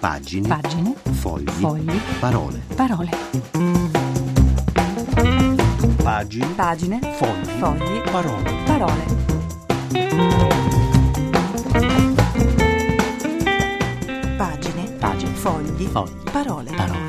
Pagine. Fogli. Parole. Pagine. Fogli. Parole. Pagine. Fogli. Parole.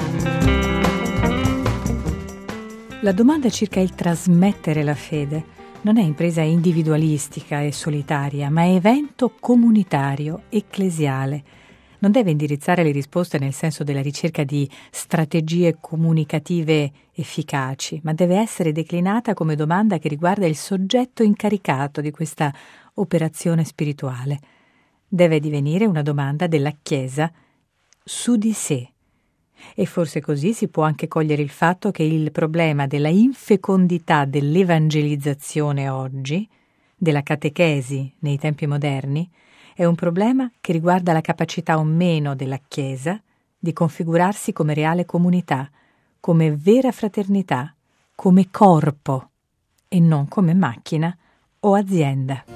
La domanda circa il trasmettere la fede non è impresa individualistica e solitaria, ma è evento comunitario, ecclesiale. Non deve indirizzare le risposte nel senso della ricerca di strategie comunicative efficaci, ma deve essere declinata come domanda che riguarda il soggetto incaricato di questa operazione spirituale. Deve divenire una domanda della Chiesa su di sé. E forse così si può anche cogliere il fatto che il problema della infecondità dell'evangelizzazione oggi, della catechesi nei tempi moderni, è un problema che riguarda la capacità o meno della Chiesa di configurarsi come reale comunità, come vera fraternità, come corpo e non come macchina o azienda.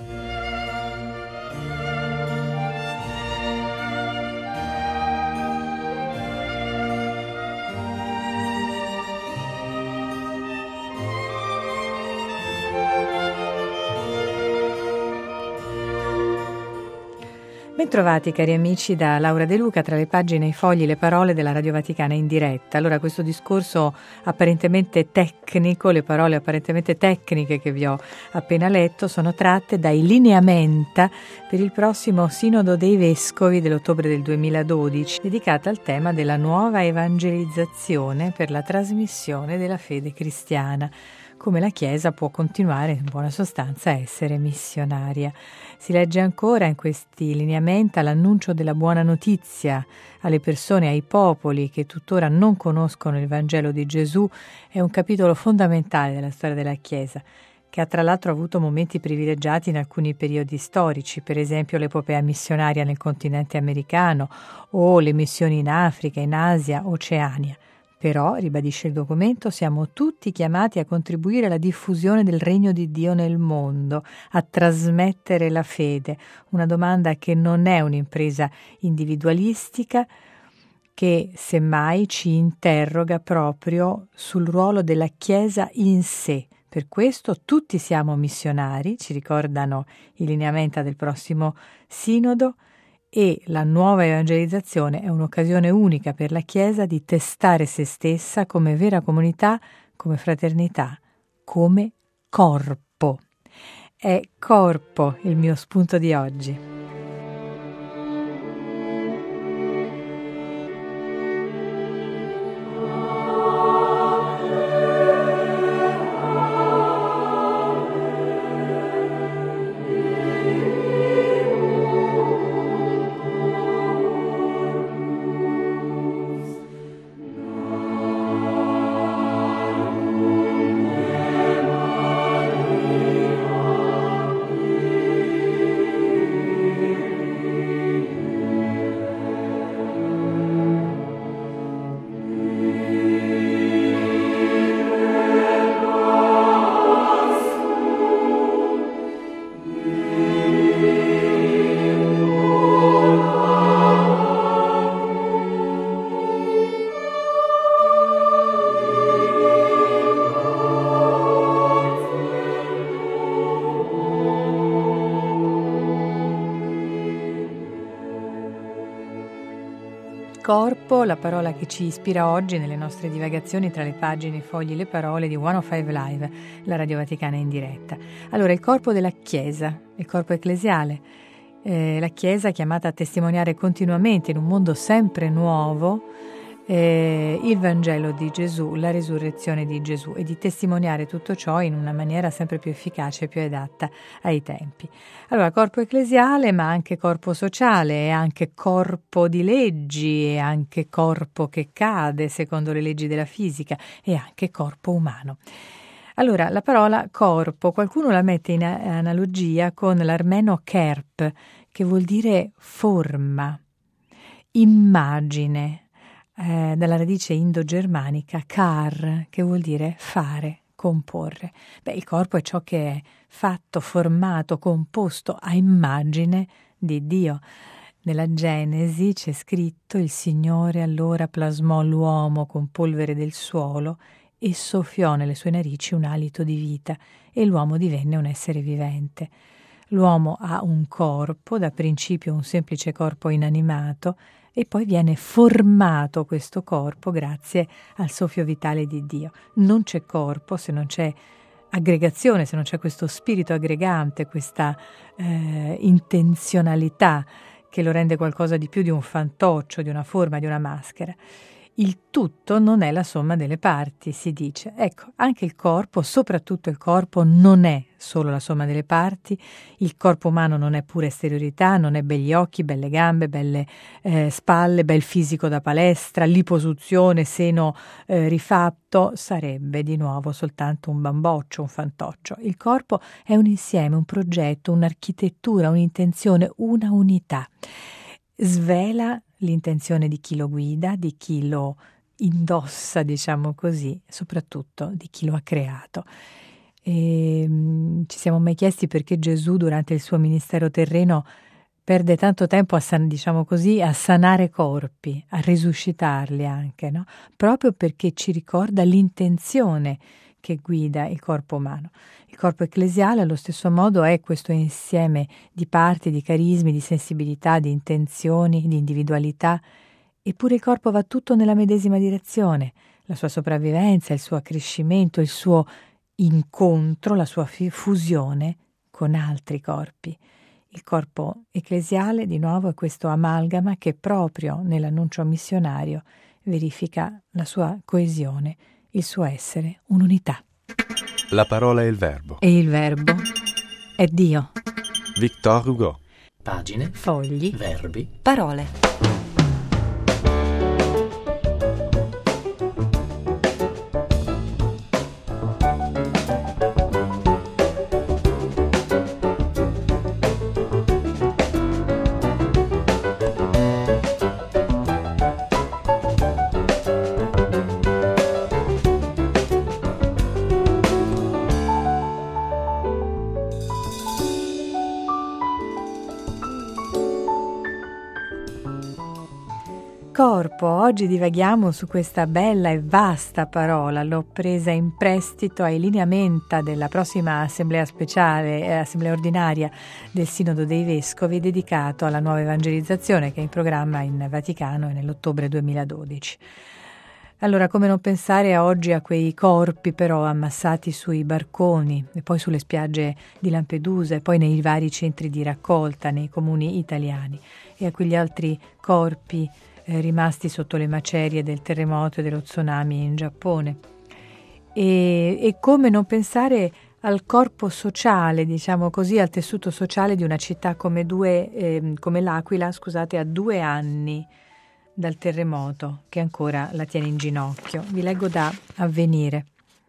Bentrovati cari amici da Laura De Luca, tra le pagine, i fogli, le parole della Radio Vaticana in diretta. Allora, questo discorso apparentemente tecnico, le parole apparentemente tecniche che vi ho appena letto, sono tratte dai lineamenta per il prossimo Sinodo dei Vescovi dell'ottobre del 2012, dedicata al tema della nuova evangelizzazione per la trasmissione della fede cristiana. Come la Chiesa può continuare in buona sostanza a essere missionaria. Si legge ancora in questi lineamenta l'annuncio della buona notizia alle persone, ai popoli che tuttora non conoscono il Vangelo di Gesù. È un capitolo fondamentale della storia della Chiesa, che ha tra l'altro avuto momenti privilegiati in alcuni periodi storici, per esempio l'epopea missionaria nel continente americano o le missioni in Africa, in Asia, Oceania. Però, ribadisce il documento, siamo tutti chiamati a contribuire alla diffusione del regno di Dio nel mondo, a trasmettere la fede, una domanda che non è un'impresa individualistica, che semmai ci interroga proprio sul ruolo della Chiesa in sé. Per questo tutti siamo missionari, ci ricordano i lineamenta del prossimo Sinodo, e la nuova evangelizzazione è un'occasione unica per la Chiesa di testare se stessa come vera comunità, come fraternità, come corpo. È corpo il mio spunto di oggi. Corpo, la parola che ci ispira oggi nelle nostre divagazioni tra le pagine, i fogli e le parole di 105 Live, la Radio Vaticana in diretta. Allora, il corpo della Chiesa, il corpo ecclesiale, la Chiesa chiamata a testimoniare continuamente in un mondo sempre nuovo il Vangelo di Gesù, la risurrezione di Gesù, e di testimoniare tutto ciò in una maniera sempre più efficace e più adatta ai tempi. Allora, corpo ecclesiale, ma anche corpo sociale, e anche corpo di leggi, e anche corpo che cade secondo le leggi della fisica, e anche corpo umano. Allora, la parola corpo, qualcuno la mette in analogia con l'armeno kerp, che vuol dire forma, immagine, dalla radice indo-germanica kar, che vuol dire fare, comporre. Il corpo è ciò che è fatto, formato, composto a immagine di Dio. Nella Genesi c'è scritto: il Signore allora plasmò l'uomo con polvere del suolo e soffiò nelle sue narici un alito di vita e l'uomo divenne un essere vivente. L'uomo ha un corpo, da principio un semplice corpo inanimato, e poi viene formato questo corpo grazie al soffio vitale di Dio. Non c'è corpo se non c'è aggregazione, se non c'è questo spirito aggregante, questa intenzionalità che lo rende qualcosa di più di un fantoccio, di una forma, di una maschera. Il tutto non è la somma delle parti, si dice. Ecco, anche il corpo, soprattutto il corpo, non è solo la somma delle parti. Il corpo umano non è pura esteriorità, non è begli occhi, belle gambe, belle spalle, bel fisico da palestra, liposuzione, seno rifatto. Sarebbe di nuovo soltanto un bamboccio, un fantoccio. Il corpo è un insieme, un progetto, un'architettura, un'intenzione, una unità. Svela l'intenzione di chi lo guida, di chi lo indossa, diciamo così, soprattutto di chi lo ha creato. Ci siamo mai chiesti perché Gesù durante il suo ministero terreno perde tanto tempo a sanare corpi, a risuscitarli anche, no? Proprio perché ci ricorda l'intenzione che guida il corpo umano. Il corpo ecclesiale allo stesso modo è questo insieme di parti, di carismi, di sensibilità, di intenzioni, di individualità, eppure il corpo va tutto nella medesima direzione, la sua sopravvivenza, il suo accrescimento, il suo incontro, la sua fusione con altri corpi. Il corpo ecclesiale, di nuovo, è questo amalgama che proprio nell'annuncio missionario verifica la sua coesione, il suo essere un'unità. La parola è il verbo. E il verbo è Dio. Victor Hugo. Pagine, fogli, verbi, parole. Corpo, oggi divaghiamo su questa bella e vasta parola, l'ho presa in prestito ai lineamenta della prossima assemblea speciale, assemblea ordinaria del Sinodo dei Vescovi dedicato alla nuova evangelizzazione che è in programma in Vaticano nell'ottobre 2012. Allora, come non pensare oggi a quei corpi però ammassati sui barconi e poi sulle spiagge di Lampedusa e poi nei vari centri di raccolta nei comuni italiani e a quegli altri corpi rimasti sotto le macerie del terremoto e dello tsunami in Giappone. E come non pensare al corpo sociale, diciamo così, al tessuto sociale di una città come l'Aquila, a 2 anni dal terremoto che ancora la tiene in ginocchio. Vi leggo da Avvenire.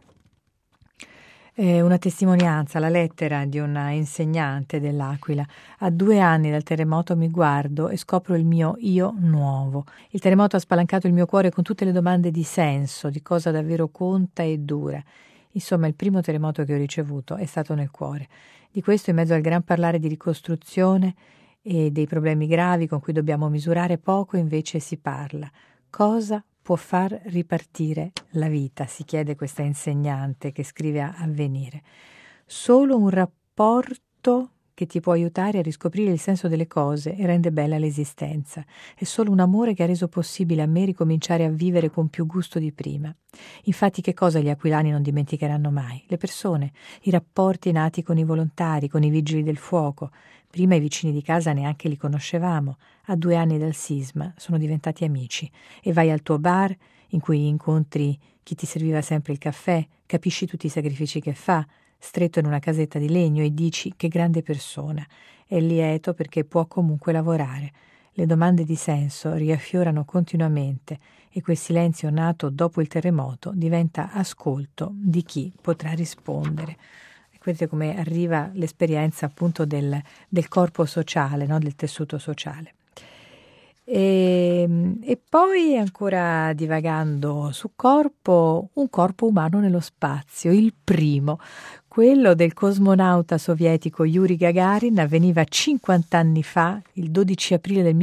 Una testimonianza, la lettera di una insegnante dell'Aquila. A 2 anni dal terremoto mi guardo e scopro il mio io nuovo. Il terremoto ha spalancato il mio cuore con tutte le domande di senso, di cosa davvero conta e dura. Insomma, il primo terremoto che ho ricevuto è stato nel cuore. Di questo, in mezzo al gran parlare di ricostruzione e dei problemi gravi con cui dobbiamo misurare, poco invece si parla. Cosa può far ripartire la vita? Si chiede questa insegnante che scrive a Avvenire. Solo un rapporto che ti può aiutare a riscoprire il senso delle cose e rende bella l'esistenza. È solo un amore che ha reso possibile a me ricominciare a vivere con più gusto di prima. Infatti, che cosa gli aquilani non dimenticheranno mai? Le persone, i rapporti nati con i volontari, con i vigili del fuoco. Prima i vicini di casa neanche li conoscevamo. A 2 anni dal sisma sono diventati amici. E vai al tuo bar, in cui incontri chi ti serviva sempre il caffè, capisci tutti i sacrifici che fa, stretto in una casetta di legno, e dici: che grande persona. È lieto perché può comunque lavorare. Le domande di senso riaffiorano continuamente e quel silenzio nato dopo il terremoto diventa ascolto di chi potrà rispondere. Vedete come arriva l'esperienza appunto del corpo sociale, no? Del tessuto sociale. E poi, ancora divagando su corpo, un corpo umano nello spazio, il primo. Quello del cosmonauta sovietico Yuri Gagarin avveniva 50 anni fa, il 12 aprile del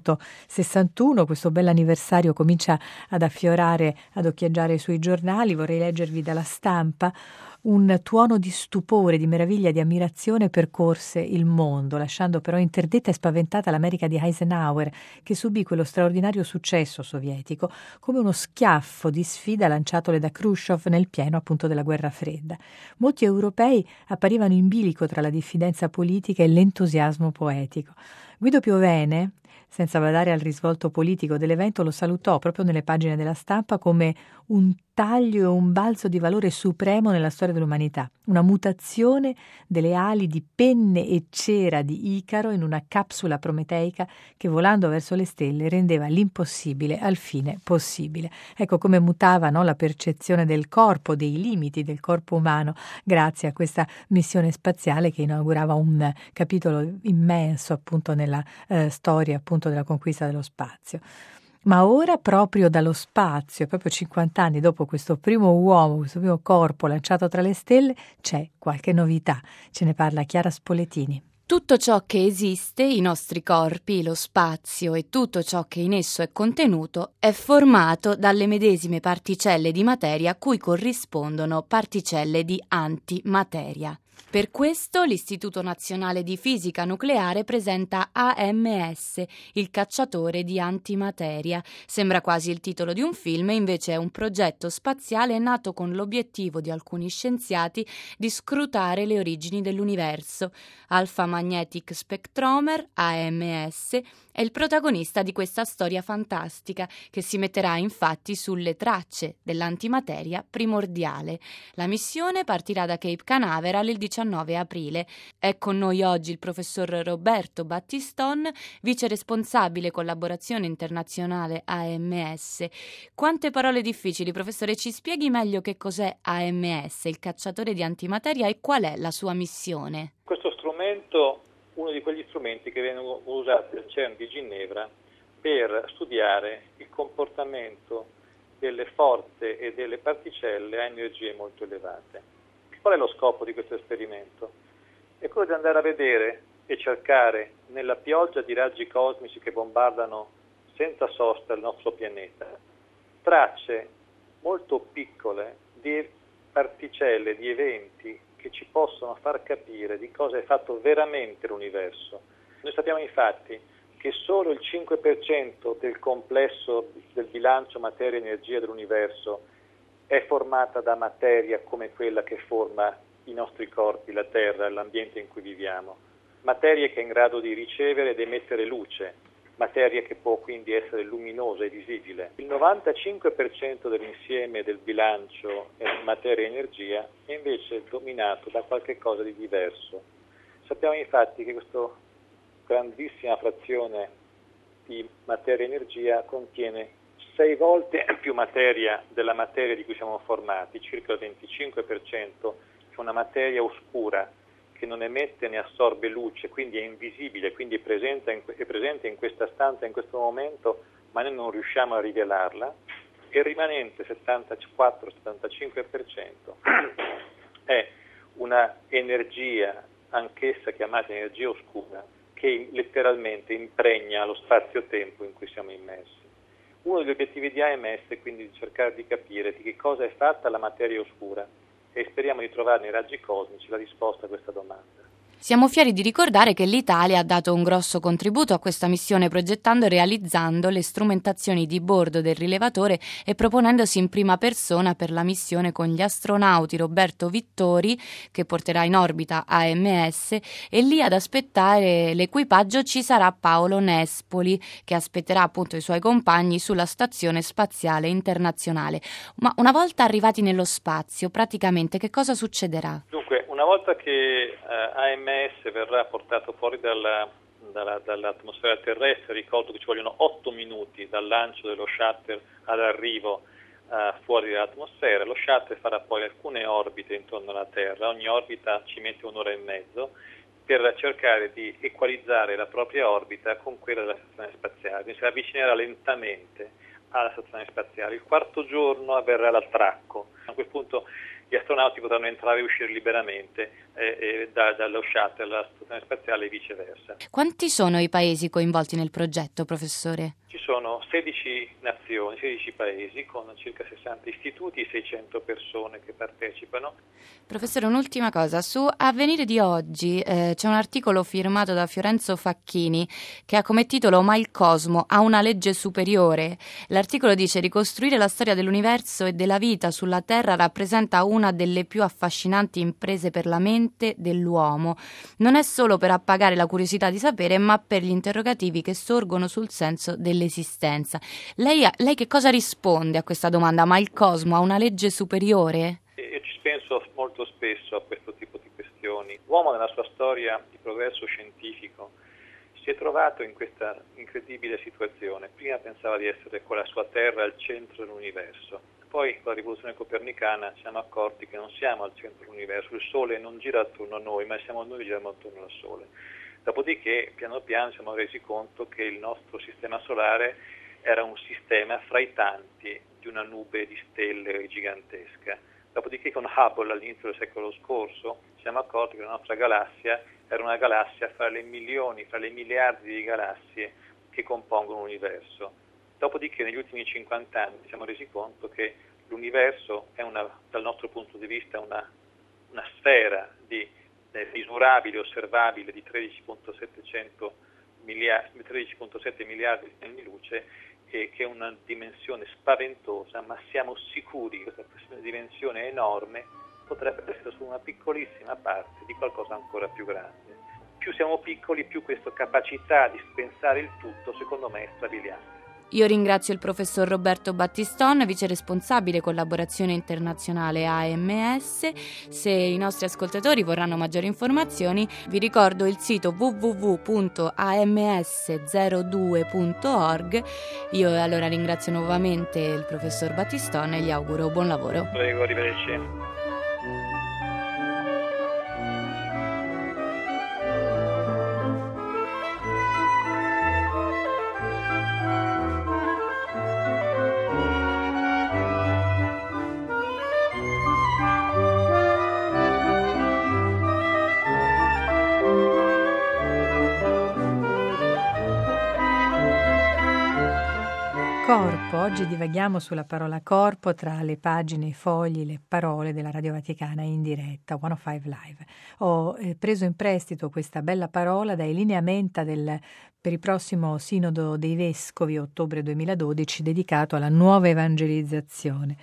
1961. Questo bell'anniversario comincia ad affiorare, ad occhieggiare sui giornali. Vorrei leggervi dalla Stampa. Un tuono di stupore, di meraviglia, di ammirazione percorse il mondo, lasciando però interdetta e spaventata l'America di Eisenhower, che subì quello straordinario successo sovietico come uno schiaffo di sfida lanciatole da Khrushchev nel pieno appunto della guerra fredda. Molti europei apparivano in bilico tra la diffidenza politica e l'entusiasmo poetico. Guido Piovene, senza badare al risvolto politico dell'evento, lo salutò proprio nelle pagine della Stampa come un taglio e un balzo di valore supremo nella storia dell'umanità, una mutazione delle ali di penne e cera di Icaro in una capsula prometeica che, volando verso le stelle, rendeva l'impossibile al fine possibile. Ecco come mutava, no, la percezione del corpo, dei limiti del corpo umano, grazie a questa missione spaziale che inaugurava un capitolo immenso appunto nella storia appunto della conquista dello spazio. Ma ora, proprio dallo spazio, proprio 50 anni dopo questo primo uomo, questo primo corpo lanciato tra le stelle, c'è qualche novità. Ce ne parla Chiara Spoletini. Tutto ciò che esiste, i nostri corpi, lo spazio e tutto ciò che in esso è contenuto, è formato dalle medesime particelle di materia a cui corrispondono particelle di antimateria. Per questo l'Istituto Nazionale di Fisica Nucleare presenta AMS, il cacciatore di antimateria. Sembra quasi il titolo di un film, invece è un progetto spaziale nato con l'obiettivo di alcuni scienziati di scrutare le origini dell'universo. Alpha Magnetic Spectrometer, AMS, è il protagonista di questa storia fantastica che si metterà infatti sulle tracce dell'antimateria primordiale. La missione partirà da Cape Canaveral il 19 aprile. È con noi oggi il professor Roberto Battiston, vice responsabile collaborazione internazionale AMS. Quante parole difficili, professore, ci spieghi meglio che cos'è AMS, il cacciatore di antimateria, e qual è la sua missione? Questo strumento, uno di quegli strumenti che vengono usati al CERN di Ginevra per studiare il comportamento delle forze e delle particelle a energie molto elevate. Qual è lo scopo di questo esperimento? È quello di andare a vedere e cercare nella pioggia di raggi cosmici che bombardano senza sosta il nostro pianeta tracce molto piccole di particelle, di eventi che ci possono far capire di cosa è fatto veramente l'universo. Noi sappiamo infatti che solo il 5% del complesso del bilancio materia-energia dell'universo è formata da materia come quella che forma i nostri corpi, la Terra, l'ambiente in cui viviamo. Materia che è in grado di ricevere ed emettere luce, materia che può quindi essere luminosa e visibile. Il 95% dell'insieme del bilancio materia-energia è invece dominato da qualche cosa di diverso. Sappiamo infatti che questa grandissima frazione di materia-energia contiene 6 volte più materia della materia di cui siamo formati, circa il 25%, è una materia oscura che non emette né assorbe luce, quindi è invisibile, quindi è presente in questa stanza in questo momento, ma noi non riusciamo a rivelarla, e il rimanente 74-75% è una energia, anch'essa chiamata energia oscura, che letteralmente impregna lo spazio-tempo in cui siamo immersi. Uno degli obiettivi di AMS è quindi di cercare di capire di che cosa è fatta la materia oscura e speriamo di trovare nei raggi cosmici la risposta a questa domanda. Siamo fieri di ricordare che l'Italia ha dato un grosso contributo a questa missione progettando e realizzando le strumentazioni di bordo del rilevatore e proponendosi in prima persona per la missione con gli astronauti Roberto Vittori, che porterà in orbita AMS, e lì ad aspettare l'equipaggio ci sarà Paolo Nespoli, che aspetterà appunto i suoi compagni sulla Stazione Spaziale Internazionale. Ma una volta arrivati nello spazio, praticamente che cosa succederà? Dunque, una volta che AMS verrà portato fuori dall'atmosfera terrestre, ricordo che ci vogliono 8 minuti dal lancio dello shuttle all'arrivo fuori dall'atmosfera. Lo shuttle farà poi alcune orbite intorno alla Terra, ogni orbita ci mette un'ora e mezzo per cercare di equalizzare la propria orbita con quella della stazione spaziale, quindi si avvicinerà lentamente alla stazione spaziale. Il quarto giorno avverrà l'attracco. A quel punto gli astronauti potranno entrare e uscire liberamente dallo shuttle, dalla stazione spaziale e viceversa. Quanti sono i paesi coinvolti nel progetto, professore? Ci sono 16 nazioni, 16 paesi con circa 60 istituti e 600 persone che partecipano. Professore, un'ultima cosa. Su Avvenire di oggi c'è un articolo firmato da Fiorenzo Facchini che ha come titolo "Ma il cosmo ha una legge superiore". L'articolo dice: ricostruire la storia dell'universo e della vita sulla Terra rappresenta una delle più affascinanti imprese per la mente dell'uomo. Non è solo per appagare la curiosità di sapere, ma per gli interrogativi che sorgono sul senso dell'esistenza. Lei che cosa risponde a questa domanda? Ma il cosmo ha una legge superiore? Io ci penso molto spesso a questo tipo di questioni. L'uomo nella sua storia di progresso scientifico si è trovato in questa incredibile situazione. Prima pensava di essere con la sua Terra al centro dell'universo. Poi con la rivoluzione copernicana ci siamo accorti che non siamo al centro dell'universo, il Sole non gira attorno a noi, ma siamo noi che giriamo attorno al Sole. Dopodiché, piano piano, ci siamo resi conto che il nostro sistema solare era un sistema fra i tanti di una nube di stelle gigantesca. Dopodiché con Hubble all'inizio del secolo scorso ci siamo accorti che la nostra galassia era una galassia fra le milioni, fra le miliardi di galassie che compongono l'universo. Dopodiché negli ultimi 50 anni ci siamo resi conto che l'universo è dal nostro punto di vista una sfera misurabile, osservabile di 13,7 miliardi di anni luce, che è una dimensione spaventosa, ma siamo sicuri che questa dimensione enorme potrebbe essere solo una piccolissima parte di qualcosa ancora più grande. Più siamo piccoli, più questa capacità di pensare il tutto, secondo me, è strabiliante. Io ringrazio il professor Roberto Battiston, vice responsabile collaborazione internazionale AMS. Se i nostri ascoltatori vorranno maggiori informazioni, vi ricordo il sito www.ams02.org. Io allora ringrazio nuovamente il professor Battiston e gli auguro buon lavoro. Prego, arrivederci. Corpo, oggi divaghiamo sulla parola corpo tra le pagine, i fogli, le parole della Radio Vaticana in diretta, 105 Live. Ho preso in prestito questa bella parola dai lineamenta per il prossimo Sinodo dei Vescovi, ottobre 2012, dedicato alla nuova evangelizzazione,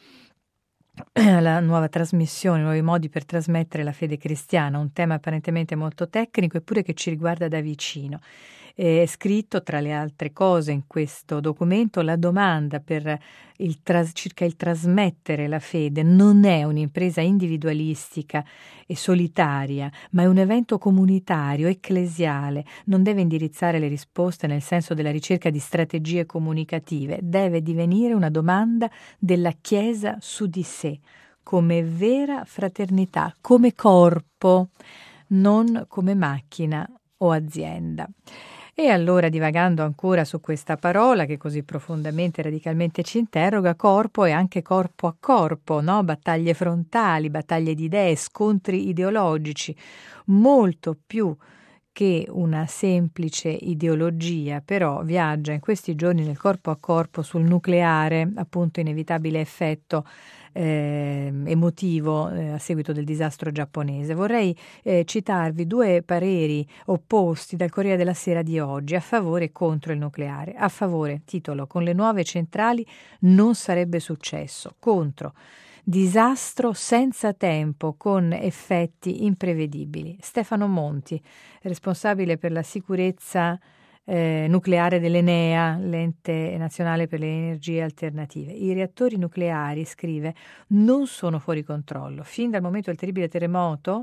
la nuova trasmissione, nuovi modi per trasmettere la fede cristiana, un tema apparentemente molto tecnico eppure che ci riguarda da vicino. È scritto, tra le altre cose, in questo documento la domanda circa il trasmettere la fede non è un'impresa individualistica e solitaria, ma è un evento comunitario, ecclesiale. Non deve indirizzare le risposte nel senso della ricerca di strategie comunicative, deve divenire una domanda della Chiesa su di sé, come vera fraternità, come corpo, non come macchina o azienda. E allora, divagando ancora su questa parola che così profondamente e radicalmente ci interroga, corpo è anche corpo a corpo, no? Battaglie frontali, battaglie di idee, scontri ideologici, molto più che una semplice ideologia, però viaggia in questi giorni nel corpo a corpo sul nucleare, appunto inevitabile effetto emotivo a seguito del disastro giapponese. Vorrei citarvi due pareri opposti dal Corriere della Sera di oggi, a favore e contro il nucleare. A favore, titolo: con le nuove centrali non sarebbe successo. Contro: disastro senza tempo con effetti imprevedibili. Stefano Monti, responsabile per la sicurezza nucleare dell'Enea, l'ente nazionale per le energie alternative. I reattori nucleari, scrive, non sono fuori controllo. Fin dal momento del terribile terremoto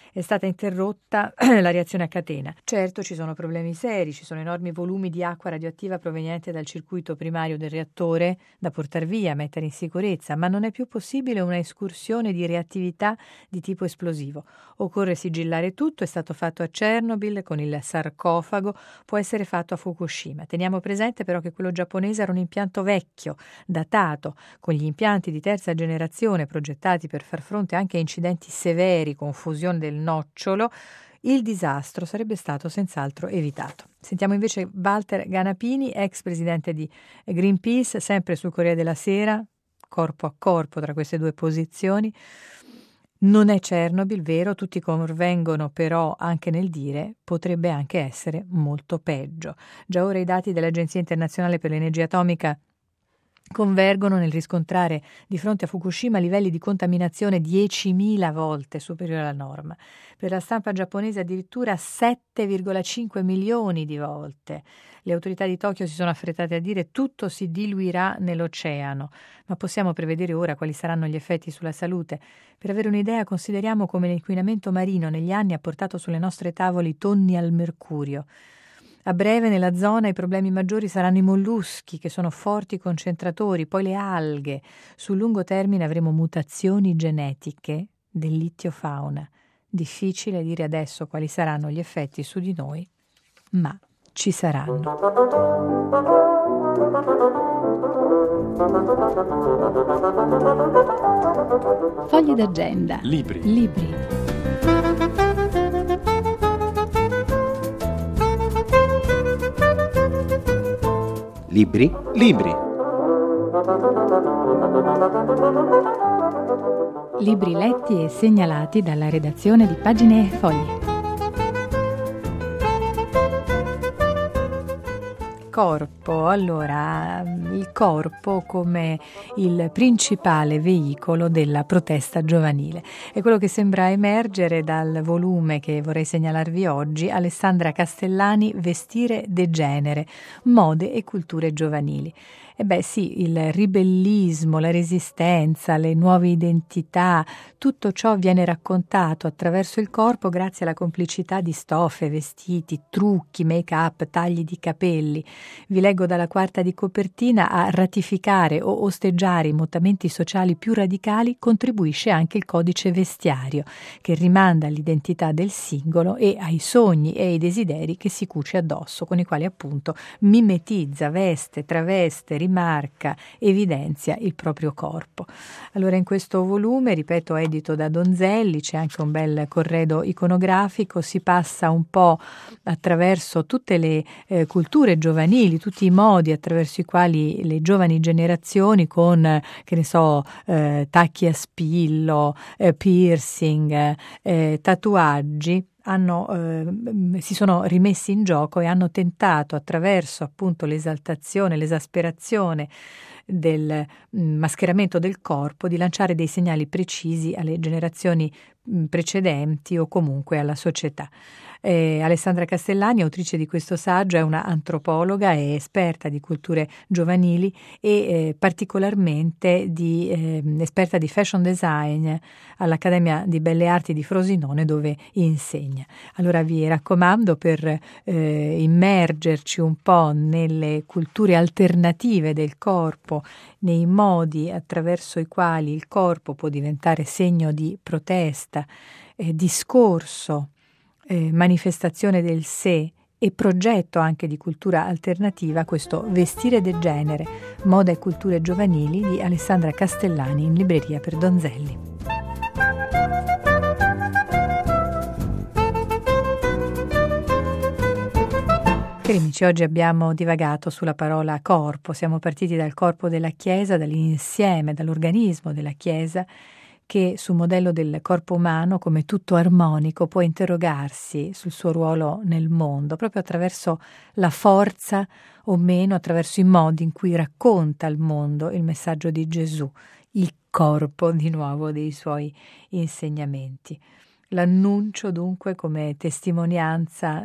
è stata interrotta la reazione a catena. Certo, ci sono problemi seri, ci sono enormi volumi di acqua radioattiva proveniente dal circuito primario del reattore da portar via, mettere in sicurezza, ma non è più possibile una escursione di reattività di tipo esplosivo. Occorre sigillare tutto, è stato fatto a Chernobyl con il sarcofago, può essere fatto a Fukushima. Teniamo presente però che quello giapponese era un impianto vecchio, datato, con gli impianti di terza generazione progettati per far fronte anche a incidenti severi con fusione del nocciolo, il disastro sarebbe stato senz'altro evitato. Sentiamo invece Walter Ganapini, ex presidente di Greenpeace, sempre sul Corriere della Sera, corpo a corpo tra queste due posizioni. Non è Chernobyl, vero, tutti convengono però anche nel dire potrebbe anche essere molto peggio. Già ora i dati dell'Agenzia Internazionale per l'Energia Atomica convergono nel riscontrare di fronte a Fukushima livelli di contaminazione 10.000 volte superiori alla norma. Per la stampa giapponese addirittura 7,5 milioni di volte. Le autorità di Tokyo si sono affrettate a dire tutto si diluirà nell'oceano, ma possiamo prevedere ora quali saranno gli effetti sulla salute? Per avere un'idea consideriamo come l'inquinamento marino negli anni ha portato sulle nostre tavole tonni al mercurio. A breve nella zona i problemi maggiori saranno i molluschi, che sono forti concentratori, poi le alghe. Sul lungo termine avremo mutazioni genetiche dell'ittiofauna. Difficile dire adesso quali saranno gli effetti su di noi, ma ci saranno. Fogli d'agenda. Libri. Libri. Libri letti e segnalati dalla redazione di Pagine e Fogli. Corpo. Allora, il corpo come il principale veicolo della protesta giovanile. È quello che sembra emergere dal volume che vorrei segnalarvi oggi, Alessandra Castellani, Vestire degenere, mode e culture giovanili. E beh sì, il ribellismo, la resistenza, le nuove identità, tutto ciò viene raccontato attraverso il corpo grazie alla complicità di stoffe, vestiti, trucchi, make-up, tagli di capelli. Vi leggo dalla quarta di copertina: a ratificare o osteggiare i mutamenti sociali più radicali contribuisce anche il codice vestiario, che rimanda all'identità del singolo e ai sogni e ai desideri che si cuce addosso, con i quali appunto mimetizza, veste, traveste, rimarca, evidenzia il proprio corpo. Allora in questo volume, ripeto, edito da Donzelli, c'è anche un bel corredo iconografico, si passa un po' attraverso tutte le culture giovanili, tutti i modi attraverso i quali le giovani generazioni con, che ne so, tacchi a spillo, piercing, tatuaggi, si sono rimessi in gioco e hanno tentato, attraverso appunto l'esaltazione, l'esasperazione del mascheramento del corpo, di lanciare dei segnali precisi alle generazioni precedenti o comunque alla società. Alessandra Castellani, autrice di questo saggio, è una antropologa e esperta di culture giovanili e particolarmente esperta di fashion design all'Accademia di Belle Arti di Frosinone, dove insegna. Allora vi raccomando, per immergerci un po' nelle culture alternative del corpo, nei modi attraverso i quali il corpo può diventare segno di protesta, discorso, manifestazione del sé e progetto anche di cultura alternativa, questo Vestire degenere, moda e culture giovanili di Alessandra Castellani, in libreria per Donzelli. Cari amici, oggi abbiamo divagato sulla parola corpo, siamo partiti dal corpo della Chiesa, dall'insieme, dall'organismo della Chiesa, che sul modello del corpo umano, come tutto armonico, può interrogarsi sul suo ruolo nel mondo, proprio attraverso la forza o meno, attraverso i modi in cui racconta al mondo il messaggio di Gesù, il corpo di nuovo dei suoi insegnamenti. L'annuncio dunque come testimonianza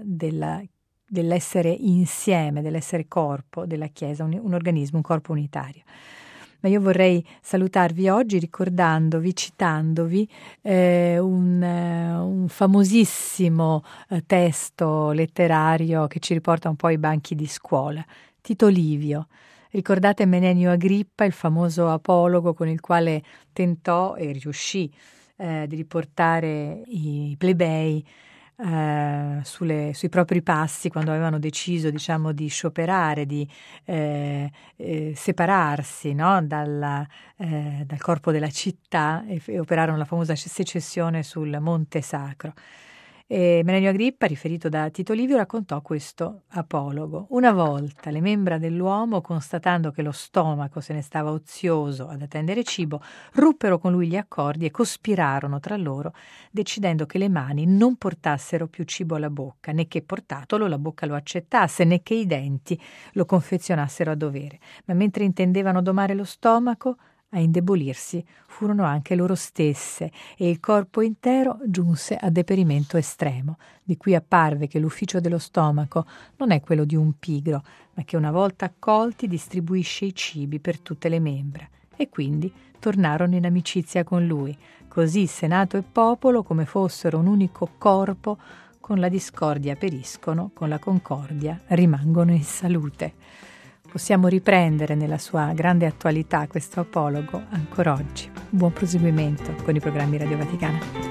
dell'essere insieme, dell'essere corpo della Chiesa, un organismo, un corpo unitario. ma io vorrei salutarvi oggi ricordandovi, citandovi un famosissimo testo letterario che ci riporta un po' ai banchi di scuola, Tito Livio. Ricordate Menenio Agrippa, il famoso apologo con il quale tentò e riuscì di riportare i plebei sui propri passi quando avevano deciso, diciamo, di scioperare, di separarsi, no? dal corpo della città e operarono la famosa secessione sul Monte Sacro. E Menenio Agrippa, riferito da Tito Livio, raccontò questo apologo. Una volta le membra dell'uomo, constatando che lo stomaco se ne stava ozioso ad attendere cibo, ruppero con lui gli accordi e cospirarono tra loro, decidendo che le mani non portassero più cibo alla bocca, né che portatolo la bocca lo accettasse, né che i denti lo confezionassero a dovere. Ma mentre intendevano domare lo stomaco, a indebolirsi furono anche loro stesse e il corpo intero giunse a deperimento estremo. Di cui apparve che l'ufficio dello stomaco non è quello di un pigro, ma che una volta accolti distribuisce i cibi per tutte le membra. E quindi tornarono in amicizia con lui. Così Senato e popolo, come fossero un unico corpo, con la discordia periscono, con la concordia rimangono in salute. Possiamo riprendere nella sua grande attualità questo apologo ancora oggi. Buon proseguimento con i programmi Radio Vaticana.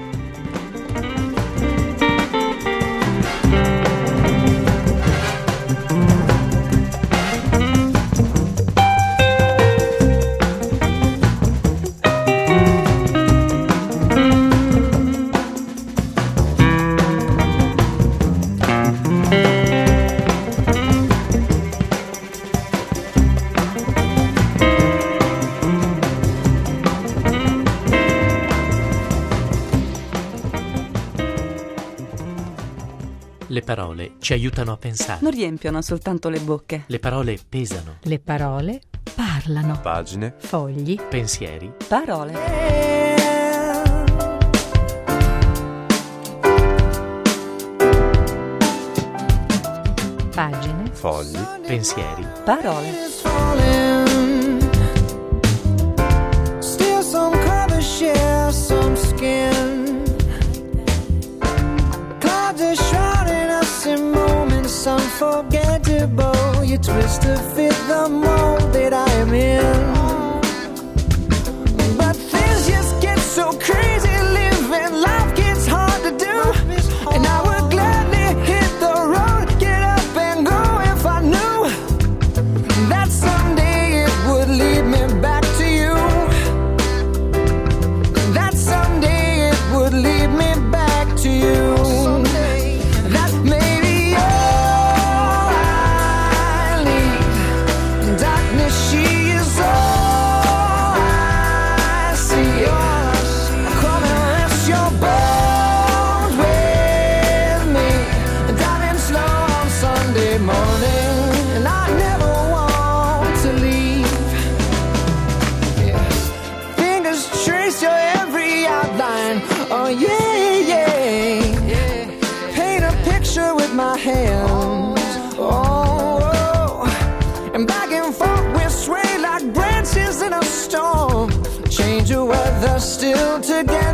Le parole ci aiutano a pensare. Non riempiono soltanto le bocche. Le parole pesano. Le parole parlano. Pagine, Fogli, pensieri, Parole. pagine, fogli, pensieri, Parole. Still some colors share some skin. Clouds are shrouding us in moments unforgettable. You twist to fit the mold that I am in. But things just get so crazy living. Life gets hard to do. And I would gladly hit the road, get up and go if I knew that someday it would lead me back to you. That someday it would lead me back to you. That maybe all I need. Darkness, she is all I see. Come and rest your bones with me, diving slow on Sunday morning. And I never want to leave. Yeah. Fingers trace your every outline. Oh yeah, yeah. Paint a picture with my hands. Oh, and back and forth we sway like branches in a storm. Change the weather still together.